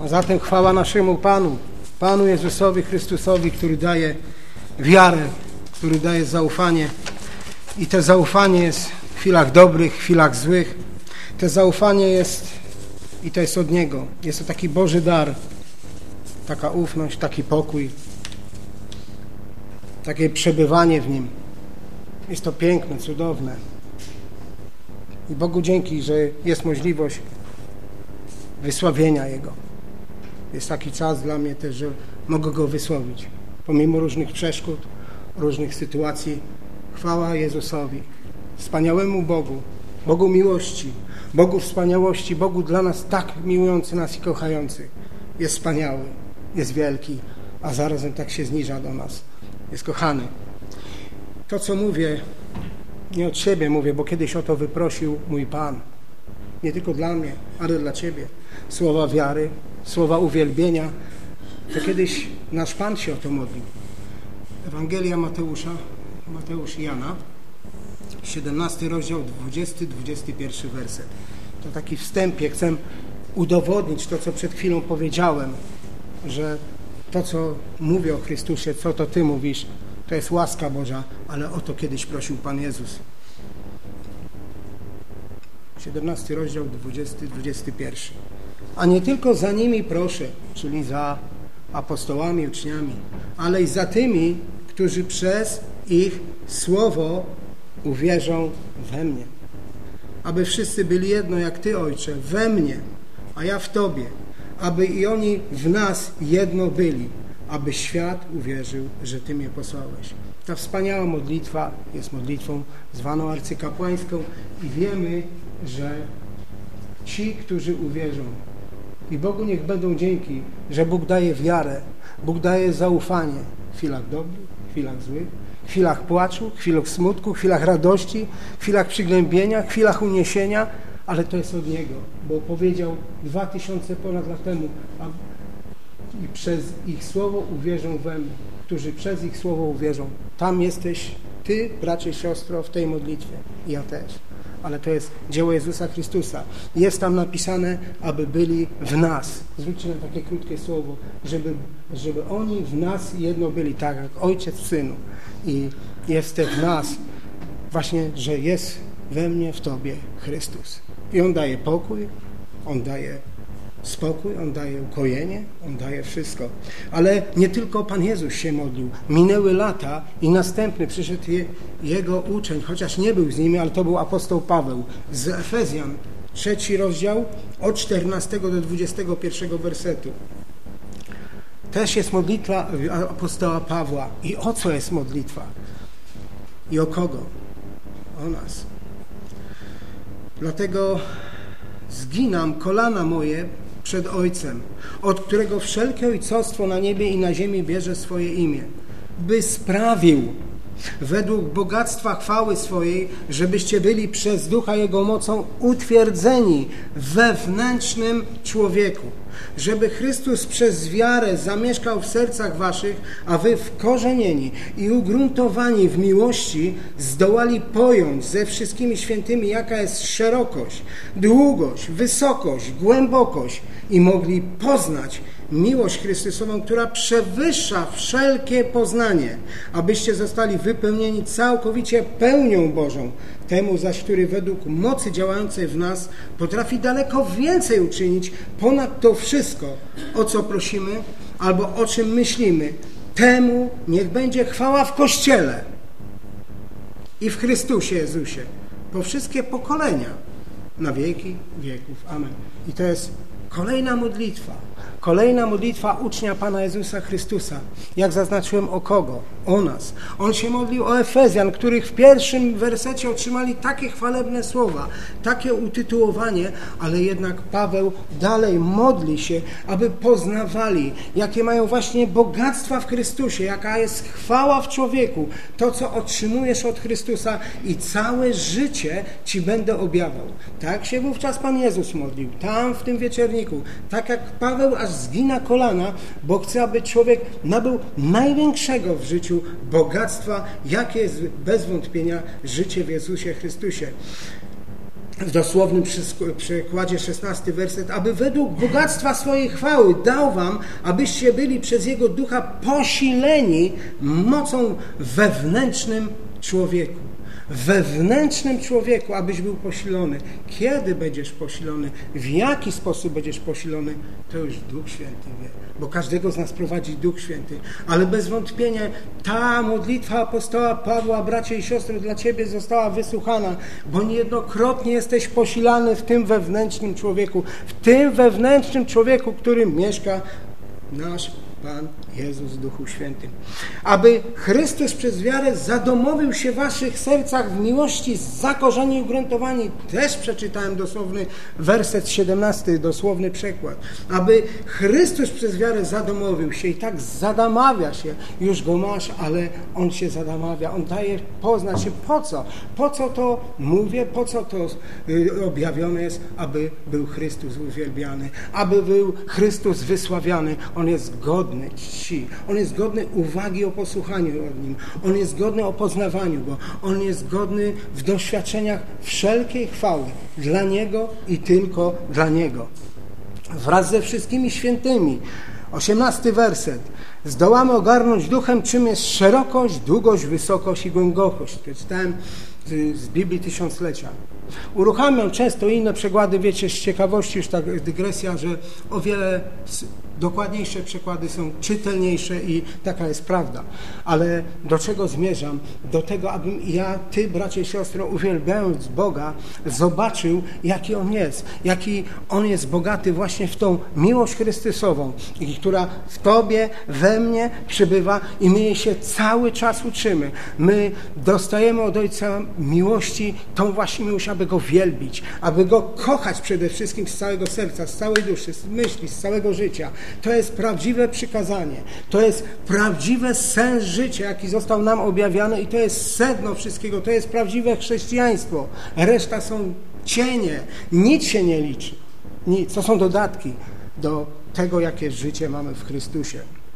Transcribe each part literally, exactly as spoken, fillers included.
A zatem chwała naszemu Panu, Panu Jezusowi Chrystusowi, który daje wiarę, który daje zaufanie. I to zaufanie jest w chwilach dobrych, w chwilach złych. To zaufanie jest, i to jest od Niego. Jest to taki Boży dar, taka ufność, taki pokój, takie przebywanie w Nim. Jest to piękne, cudowne. I Bogu dzięki, że jest możliwość wysławienia Jego. Jest taki czas dla mnie też, że mogę Go wysławić. Pomimo różnych przeszkód, różnych sytuacji. Chwała Jezusowi, wspaniałemu Bogu, Bogu miłości, Bogu wspaniałości, Bogu dla nas tak miłujący nas i kochający. Jest wspaniały, jest wielki, a zarazem tak się zniża do nas. Jest kochany. To, co mówię, nie od siebie mówię, bo kiedyś o to wyprosił mój Pan. Nie tylko dla mnie, ale dla Ciebie. Słowa wiary, słowa uwielbienia. To kiedyś nasz Pan się o to modlił. Ewangelia Mateusza, Mateusz i Jana, siedemnasty rozdział, dwudziesty do dwudziestego pierwszego werset. To taki wstępie chcę udowodnić to, co przed chwilą powiedziałem, że to, co mówię o Chrystusie, co to Ty mówisz, to jest łaska Boża, ale o to kiedyś prosił Pan Jezus. siedemnasty rozdział, dwudziesty do dwudziestego pierwszego. A nie tylko za nimi proszę, czyli za apostołami, uczniami, ale i za tymi, którzy przez ich słowo uwierzą we mnie. Aby wszyscy byli jedno, jak Ty, Ojcze, we mnie, a ja w Tobie. Aby i oni w nas jedno byli. Aby świat uwierzył, że Ty mnie posłałeś. Ta wspaniała modlitwa jest modlitwą zwaną arcykapłańską i wiemy, że ci, którzy uwierzą, i Bogu niech będą dzięki, że Bóg daje wiarę, Bóg daje zaufanie w chwilach dobrych, w chwilach złych, w chwilach płaczu, w chwilach smutku, w chwilach radości, w chwilach przygnębienia, w chwilach uniesienia, ale to jest od Niego, bo powiedział dwa tysiące ponad lat temu, a i przez ich słowo uwierzą we mnie, którzy przez ich słowo uwierzą. Tam jesteś Ty, bracie, siostro, w tej modlitwie. I ja też. Ale to jest dzieło Jezusa Chrystusa. Jest tam napisane, aby byli w nas. Zwróćcie na takie krótkie słowo, żeby, żeby oni w nas jedno byli, tak jak Ojciec w Synu. I jest w nas właśnie, że jest we mnie, w Tobie Chrystus. I On daje pokój, On daje spokój, On daje ukojenie, On daje wszystko. Ale nie tylko Pan Jezus się modlił. Minęły lata i następny przyszedł je, Jego uczeń, chociaż nie był z nimi, ale to był apostoł Paweł z Efezjan, trzeci rozdział, od czternastego do dwudziestego pierwszego wersetu. Też jest modlitwa apostoła Pawła. I o co jest modlitwa? I o kogo? O nas. Dlatego zginam kolana moje przed Ojcem, od którego wszelkie ojcostwo na niebie i na ziemi bierze swoje imię, by sprawił według bogactwa chwały swojej, żebyście byli przez Ducha Jego mocą utwierdzeni w wewnętrznym człowieku, żeby Chrystus przez wiarę zamieszkał w sercach waszych, a wy wkorzenieni i ugruntowani w miłości zdołali pojąć ze wszystkimi świętymi, jaka jest szerokość, długość, wysokość, głębokość i mogli poznać miłość Chrystusową, która przewyższa wszelkie poznanie, abyście zostali wypełnieni całkowicie pełnią Bożą. Temu zaś, który według mocy działającej w nas potrafi daleko więcej uczynić ponad to wszystko, o co prosimy albo o czym myślimy. Temu niech będzie chwała w Kościele i w Chrystusie Jezusie po wszystkie pokolenia na wieki wieków. Amen. I to jest kolejna modlitwa. Kolejna modlitwa ucznia Pana Jezusa Chrystusa. Jak zaznaczyłem, o kogo? O nas. On się modlił o Efezjan, których w pierwszym wersecie otrzymali takie chwalebne słowa, takie utytułowanie, ale jednak Paweł dalej modli się, aby poznawali, jakie mają właśnie bogactwa w Chrystusie, jaka jest chwała w człowieku, to, co otrzymujesz od Chrystusa i całe życie Ci będę objawiał. Tak się wówczas Pan Jezus modlił, tam w tym wieczerniku, tak jak Paweł aż zgina kolana, bo chce, aby człowiek nabył największego w życiu bogactwa, jakie jest bez wątpienia życie w Jezusie Chrystusie. w dosłownym przekładzie szesnasty werset, aby według bogactwa swojej chwały dał wam, abyście byli przez Jego Ducha posileni mocą wewnętrznym człowieku. Wewnętrznym człowieku, abyś był posilony. Kiedy będziesz posilony? W jaki sposób będziesz posilony? To już Duch Święty wie, bo każdego z nas prowadzi Duch Święty. Ale bez wątpienia ta modlitwa apostoła Pawła, bracia i siostry, dla ciebie została wysłuchana, bo niejednokrotnie jesteś posilany w tym wewnętrznym człowieku, w tym wewnętrznym człowieku, którym mieszka nasz Pan Jezus w Duchu Świętym. Aby Chrystus przez wiarę zadomowił się w waszych sercach w miłości zakorzeni i ugruntowani. Też przeczytałem dosłowny werset siedemnasty, dosłowny przekład. Aby Chrystus przez wiarę zadomowił się i tak zadamawia się. Już Go masz, ale On się zadamawia. On daje poznać się. Po co? Po co to mówię? Po co to objawione jest? Aby był Chrystus uwielbiany. Aby był Chrystus wysławiany. On jest godny czci. On jest godny uwagi o posłuchaniu od Nim. On jest godny o poznawaniu Go. On jest godny w doświadczeniach wszelkiej chwały dla Niego i tylko dla Niego. Wraz ze wszystkimi świętymi. osiemnasty werset. Zdołamy ogarnąć duchem, czym jest szerokość, długość, wysokość i głębokość. Przeczytałem z Biblii Tysiąclecia. Uruchamiam często inne przekłady, wiecie, z ciekawości, już tak dygresja, że o wiele dokładniejsze przekłady są czytelniejsze i taka jest prawda. Ale do czego zmierzam? Do tego, abym ja, ty, bracie i siostro, uwielbiając Boga, zobaczył, jaki On jest. Jaki On jest bogaty właśnie w tą miłość Chrystusową, która w tobie, we mnie przybywa i my jej się cały czas uczymy. My dostajemy od Ojca miłości, tą właśnie miłość, aby Go wielbić, aby Go kochać przede wszystkim z całego serca, z całej duszy, z myśli, z całego życia. To jest prawdziwe przykazanie. To jest prawdziwy sens życia, jaki został nam objawiony i to jest sedno wszystkiego. To jest prawdziwe chrześcijaństwo. Reszta są cienie. Nic się nie liczy. Nic. To są dodatki do tego, jakie życie mamy w Chrystusie.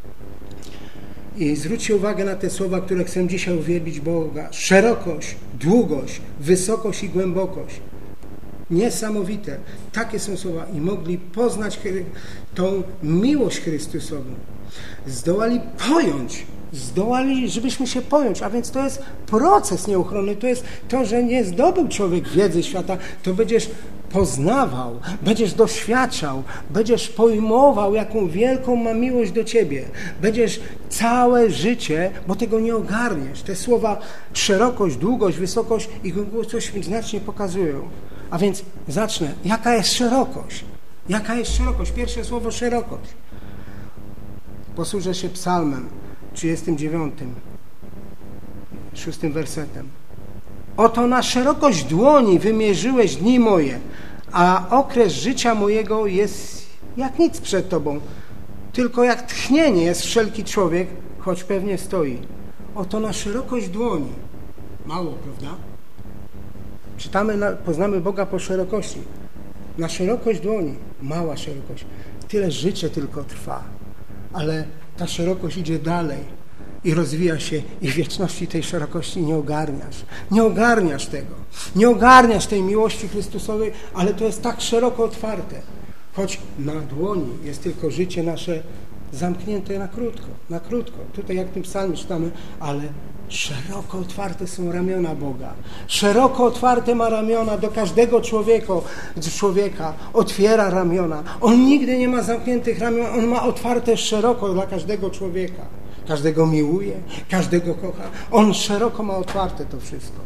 I zwróćcie uwagę na te słowa, które chcę dzisiaj uwielbić Boga. Szerokość, długość, wysokość i głębokość. Niesamowite. Takie są słowa. I mogli poznać tą miłość Chrystusową. Zdołali pojąć. Zdołali, żebyśmy się pojąć. A więc to jest proces nieuchronny. To jest to, że nie zdobył człowiek wiedzy świata. To będziesz poznawał, będziesz doświadczał, będziesz pojmował, jaką wielką ma miłość do ciebie. Będziesz całe życie, bo tego nie ogarniesz. Te słowa szerokość, długość, wysokość i głębokość coś znacznie pokazują. A więc zacznę. Jaka jest szerokość? Jaka jest szerokość? Pierwsze słowo szerokość. Posłużę się psalmem trzydziestym dziewiątym, szóstym wersetem. Oto na szerokość dłoni wymierzyłeś dni moje, a okres życia mojego jest jak nic przed Tobą. Tylko jak tchnienie jest wszelki człowiek, choć pewnie stoi. Oto na szerokość dłoni. Mało, prawda? Czytamy, na, poznamy Boga po szerokości. Na szerokość dłoni. Mała szerokość. Tyle życie tylko trwa. Ale ta szerokość idzie dalej. I rozwija się i w wieczności tej szerokości nie ogarniasz. Nie ogarniasz tego. Nie ogarniasz tej miłości Chrystusowej, ale to jest tak szeroko otwarte. Choć na dłoni jest tylko życie nasze zamknięte na krótko. Na krótko. Tutaj jak w tym psalmie czytamy, ale szeroko otwarte są ramiona Boga. Szeroko otwarte ma ramiona do każdego człowieka. człowieka. Otwiera ramiona. On nigdy nie ma zamkniętych ramion. On ma otwarte szeroko dla każdego człowieka. Każdego miłuje, każdego kocha. On szeroko ma otwarte to wszystko.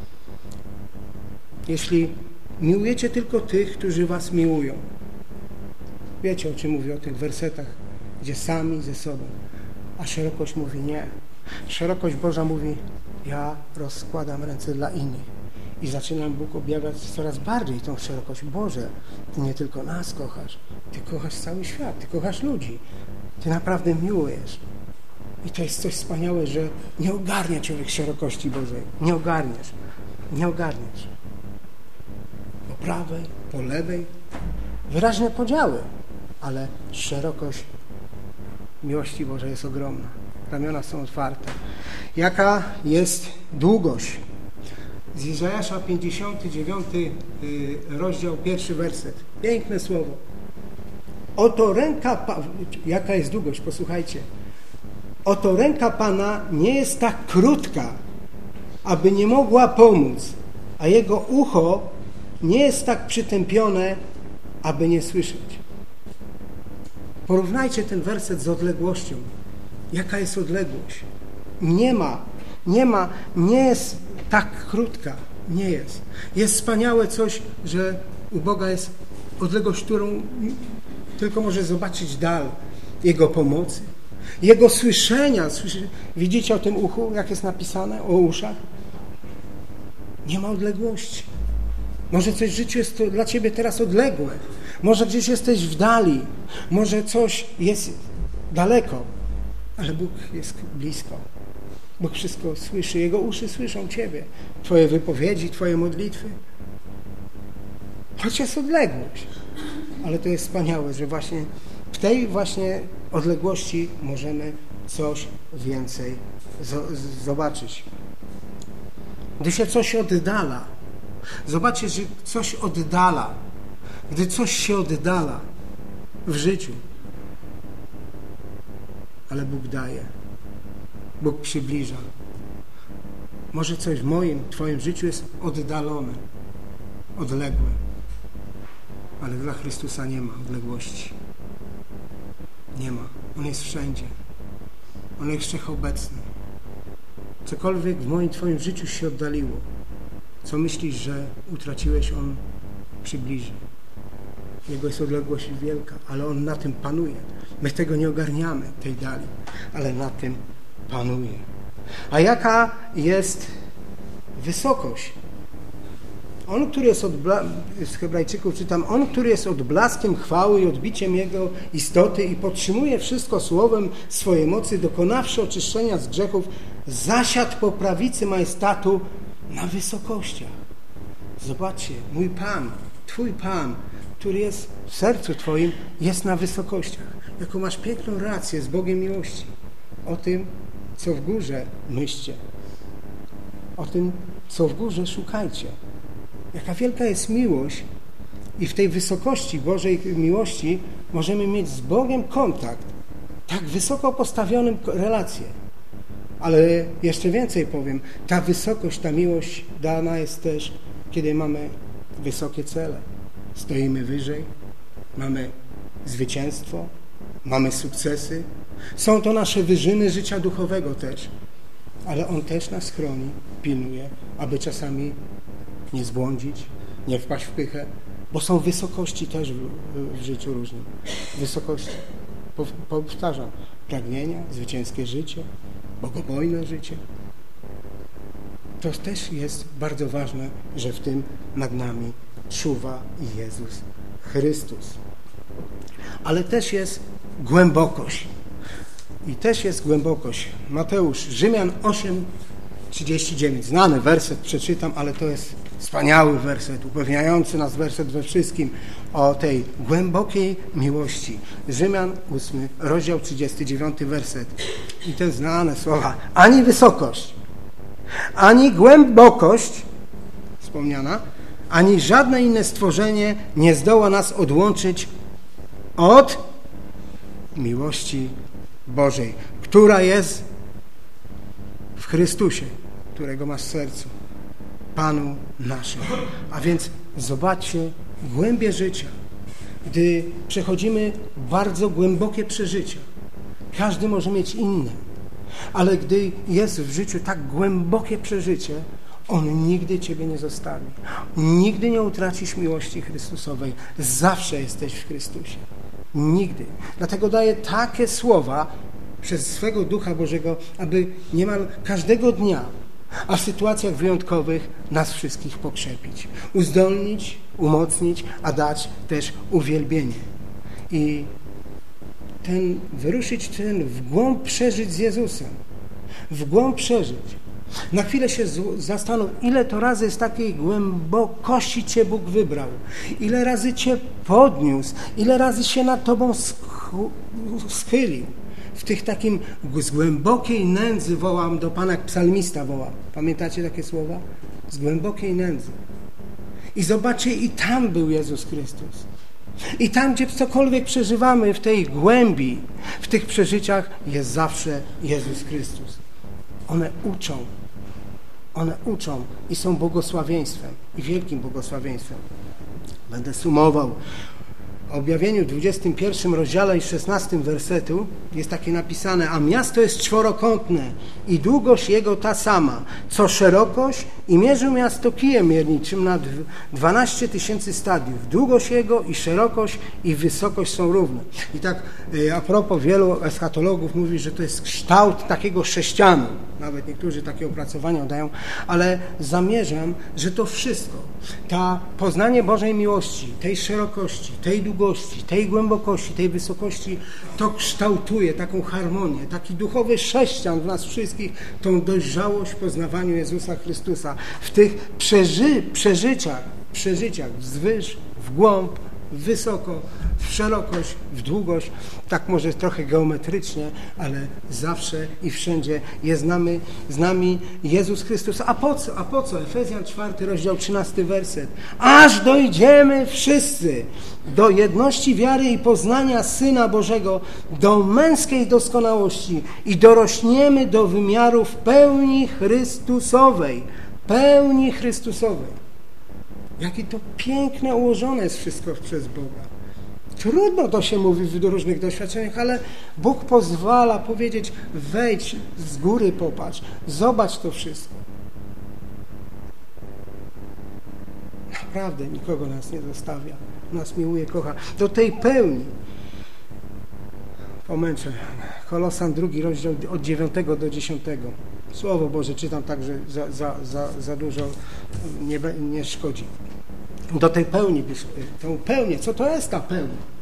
Jeśli miłujecie tylko tych, którzy was miłują. Wiecie, o czym mówię, o tych wersetach, gdzie sami ze sobą. A szerokość mówi nie. Szerokość Boża mówi, ja rozkładam ręce dla innych. I zaczyna Bóg objawiać coraz bardziej tą szerokość. Boże, Ty nie tylko nas kochasz, Ty kochasz cały świat, Ty kochasz ludzi. Ty naprawdę miłujesz. I to jest coś wspaniałe, że nie ogarnia człowiek szerokości Bożej. Nie ogarniesz. Nie ogarniesz. Po prawej, po lewej. Wyraźne podziały, ale szerokość miłości Bożej jest ogromna. Ramiona są otwarte. Jaka jest długość? z Izajasza pięćdziesiąty dziewiąty rozdział, pierwszy werset. Piękne słowo. Oto ręka, jaka jest długość, posłuchajcie. Oto ręka Pana nie jest tak krótka, aby nie mogła pomóc, a Jego ucho nie jest tak przytępione, aby nie słyszeć. Porównajcie ten werset z odległością. Jaka jest odległość? Nie ma, nie ma, nie jest tak krótka. Nie jest. Jest wspaniałe coś, że u Boga jest odległość, którą tylko może zobaczyć dal Jego pomocy, Jego słyszenia. Widzicie o tym uchu, jak jest napisane, o uszach? Nie ma odległości. Może coś w życiu jest to dla Ciebie teraz odległe. Może gdzieś jesteś w dali. Może coś jest daleko. Ale Bóg jest blisko. Bóg wszystko słyszy. Jego uszy słyszą Ciebie. Twoje wypowiedzi, Twoje modlitwy. Choć jest odległość. Ale to jest wspaniałe, że właśnie w tej właśnie odległości możemy coś więcej zobaczyć. Gdy się coś oddala, zobaczcie, że coś oddala, gdy coś się oddala w życiu, ale Bóg daje, Bóg przybliża. Może coś w moim, Twoim życiu jest oddalone, odległe, ale dla Chrystusa nie ma odległości. Nie ma. On jest wszędzie. On jest wszechobecny. Cokolwiek w moim, Twoim życiu się oddaliło, co myślisz, że utraciłeś, On przybliży. Jego jest odległość wielka, ale On na tym panuje. My tego nie ogarniamy, tej dali, ale na tym panuje. A jaka jest wysokość? On, który jest od bla... z Hebrajczyków czytam, On, który jest odblaskiem chwały i odbiciem Jego istoty i podtrzymuje wszystko słowem swojej mocy, dokonawszy oczyszczenia z grzechów, zasiadł po prawicy majestatu na wysokościach. Zobaczcie, mój Pan, Twój Pan, który jest w sercu Twoim, jest na wysokościach. Jaką masz piękną relację z Bogiem miłości. O tym, co w górze myślcie. O tym, co w górze szukajcie. Jaka wielka jest miłość i w tej wysokości Bożej miłości możemy mieć z Bogiem kontakt. Tak wysoko postawionym relację. Ale jeszcze więcej powiem. Ta wysokość, ta miłość dana jest też, kiedy mamy wysokie cele. Stoimy wyżej, mamy zwycięstwo, mamy sukcesy. Są to nasze wyżyny życia duchowego też. Ale On też nas chroni, pilnuje, aby czasami nie zbłądzić, nie wpaść w pychę, bo są wysokości też w, w, w życiu różnym. Wysokości, powtarzam, pragnienia, zwycięskie życie, bogobojne życie. To też jest bardzo ważne, że w tym nad nami czuwa Jezus Chrystus. Ale też jest głębokość. I też jest głębokość. Mateusz, Rzymian osiem trzydzieści dziewięć. Znany werset, przeczytam, ale to jest wspaniały werset, upewniający nas werset we wszystkim o tej głębokiej miłości. Rzymian ósmy, rozdział trzydziesty dziewiąty werset. I te znane słowa. Ani wysokość, ani głębokość wspomniana, ani żadne inne stworzenie nie zdoła nas odłączyć od miłości Bożej, która jest w Chrystusie, którego masz w sercu, Panu naszym. A więc zobaczcie głębię życia, gdy przechodzimy bardzo głębokie przeżycia. Każdy może mieć inne, ale gdy jest w życiu tak głębokie przeżycie, On nigdy Ciebie nie zostawi. Nigdy nie utracisz miłości Chrystusowej. Zawsze jesteś w Chrystusie. Nigdy. Dlatego daje takie słowa przez swego Ducha Bożego, aby niemal każdego dnia, a w sytuacjach wyjątkowych nas wszystkich pokrzepić, uzdolnić, umocnić, a dać też uwielbienie. I ten, wyruszyć ten w głąb przeżyć z Jezusem. W głąb przeżyć. Na chwilę się zastanów, ile to razy z takiej głębokości Cię Bóg wybrał. Ile razy Cię podniósł. Ile razy się nad Tobą schylił. W tych takim z głębokiej nędzy wołam do Pana, jak psalmista woła. Pamiętacie takie słowa? z głębokiej nędzy. I zobaczcie, i tam był Jezus Chrystus. I tam, gdzie cokolwiek przeżywamy w tej głębi, w tych przeżyciach, jest zawsze Jezus Chrystus. One uczą. One uczą i są błogosławieństwem. I wielkim błogosławieństwem. Będę sumował. W Objawieniu dwudziestym pierwszym rozdziale i szesnastym wersetu jest takie napisane: a miasto jest czworokątne i długość jego ta sama, co szerokość, i mierzył miasto kijem mierniczym na dwanaście tysięcy stadiów. Długość jego i szerokość i wysokość są równe. I tak a propos, wielu eschatologów mówi, że to jest kształt takiego sześcianu. Nawet niektórzy takie opracowania dają, ale zamierzam, że to wszystko, ta poznanie Bożej miłości, tej szerokości, tej długości, tej głębokości, tej wysokości, to kształtuje taką harmonię, taki duchowy sześcian w nas wszystkich, tą dojrzałość w poznawaniu Jezusa Chrystusa, w tych przeży, przeżyciach, przeżyciach wzwyż, w głąb, wysoko, w szerokość, w długość, tak może trochę geometrycznie, ale zawsze i wszędzie jest z nami, z nami Jezus Chrystus. A po co? A po co? Efezjan czwarty rozdział trzynasty werset. Aż dojdziemy wszyscy do jedności wiary i poznania Syna Bożego, do męskiej doskonałości i dorośniemy do wymiarów pełni Chrystusowej. Pełni Chrystusowej. Jakie to piękne ułożone jest wszystko przez Boga. Trudno to się mówi w różnych doświadczeniach, ale Bóg pozwala powiedzieć: wejdź z góry, popatrz, zobacz to wszystko. Naprawdę nikogo nas nie zostawia, nas miłuje, kocha. Do tej pełni. Pomęczę. Kolosan drugi rozdział od dziewiątego do dziesiątego. Słowo Boże czytam tak, że za, za, za, za dużo nie, nie szkodzi. Do tej pełni, tą pełnię, co to jest ta pełnia?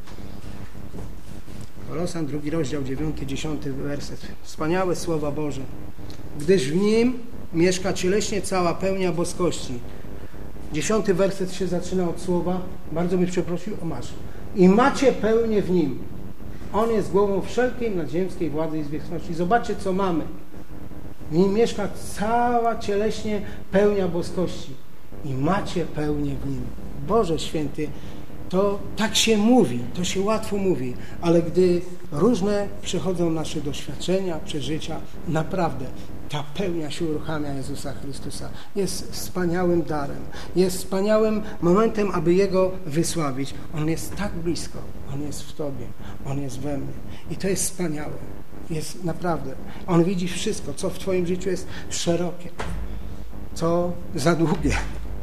Kolosan drugi rozdział, dziewiąty, dziesiąty werset. Wspaniałe słowa Boże. Gdyż w nim mieszka cieleśnie cała pełnia boskości. Dziesiąty werset się zaczyna od słowa, bardzo bym przeprosił, o masz. I macie pełnię w nim. On jest głową wszelkiej nadziemskiej władzy i zwierzchności. Zobaczcie, co mamy. W nim mieszka cała cieleśnie pełnia boskości. I macie pełnię w nim. Boże święty, to tak się mówi, to się łatwo mówi, ale gdy różne przychodzą nasze doświadczenia, przeżycia, naprawdę ta pełnia się uruchamia Jezusa Chrystusa. Jest wspaniałym darem, jest wspaniałym momentem, aby Jego wysławić. On jest tak blisko, On jest w Tobie, On jest we mnie. I to jest wspaniałe. Jest naprawdę. On widzi wszystko, co w Twoim życiu jest szerokie, co za długie,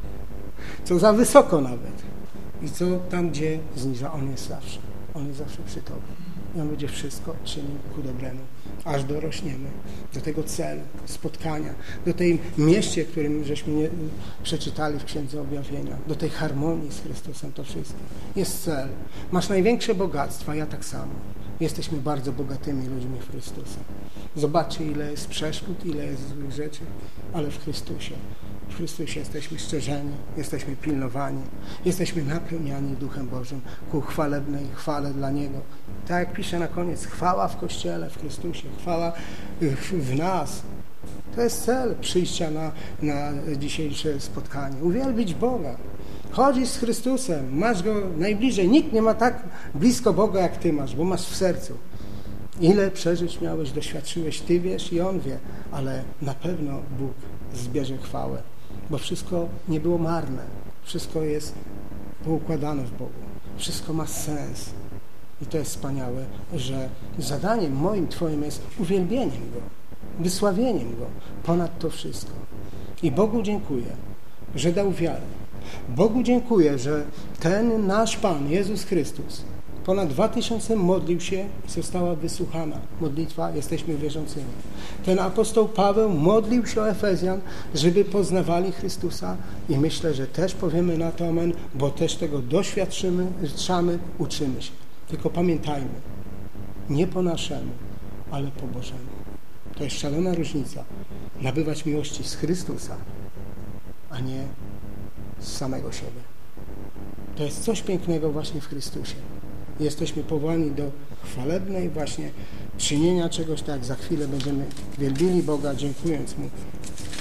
co za wysoko nawet i co tam, gdzie zniża. On jest zawsze. On jest zawsze przy Tobie. I On będzie wszystko czynił ku dobremu, aż dorośniemy do tego celu, spotkania, do tej mieście, którym żeśmy nie, przeczytali w Księdze Objawienia, do tej harmonii z Chrystusem, to wszystko. Jest cel. Masz największe bogactwa, ja tak samo. Jesteśmy bardzo bogatymi ludźmi w Chrystusie. Zobaczcie, ile jest przeszkód, ile jest złych rzeczy, ale w Chrystusie. W Chrystusie jesteśmy szczerzeni, jesteśmy pilnowani, jesteśmy napełniani Duchem Bożym ku chwalebnej chwale dla Niego. Tak jak pisze na koniec, chwała w Kościele, w Chrystusie, chwała w nas. To jest cel przyjścia na, na dzisiejsze spotkanie. Uwielbić Boga. Chodzisz z Chrystusem, masz Go najbliżej. Nikt nie ma tak blisko Boga, jak Ty masz, bo masz w sercu. Ile przeżyć miałeś, doświadczyłeś, Ty wiesz i On wie, ale na pewno Bóg zbierze chwałę, bo wszystko nie było marne. Wszystko jest poukładane w Bogu. Wszystko ma sens. I to jest wspaniałe, że zadaniem moim, Twoim jest uwielbieniem Go, wysławieniem Go ponad to wszystko. I Bogu dziękuję, że dał wiarę. Bogu dziękuję, że ten nasz Pan, Jezus Chrystus, ponad dwa tysiące modlił się i została wysłuchana modlitwa, jesteśmy wierzącymi. Ten apostoł Paweł modlił się o Efezjan, żeby poznawali Chrystusa i myślę, że też powiemy na to amen, bo też tego doświadczymy, trzamy, uczymy się. Tylko pamiętajmy, nie po naszemu, ale po Bożemu. To jest szalona różnica. Nabywać miłości z Chrystusa, a nie z samego siebie. To jest coś pięknego właśnie w Chrystusie. Jesteśmy powołani do chwalebnej właśnie czynienia czegoś, tak jak za chwilę będziemy wielbili Boga, dziękując Mu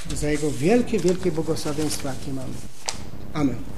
za Jego wielkie, wielkie błogosławieństwa, jakie mamy. Amen.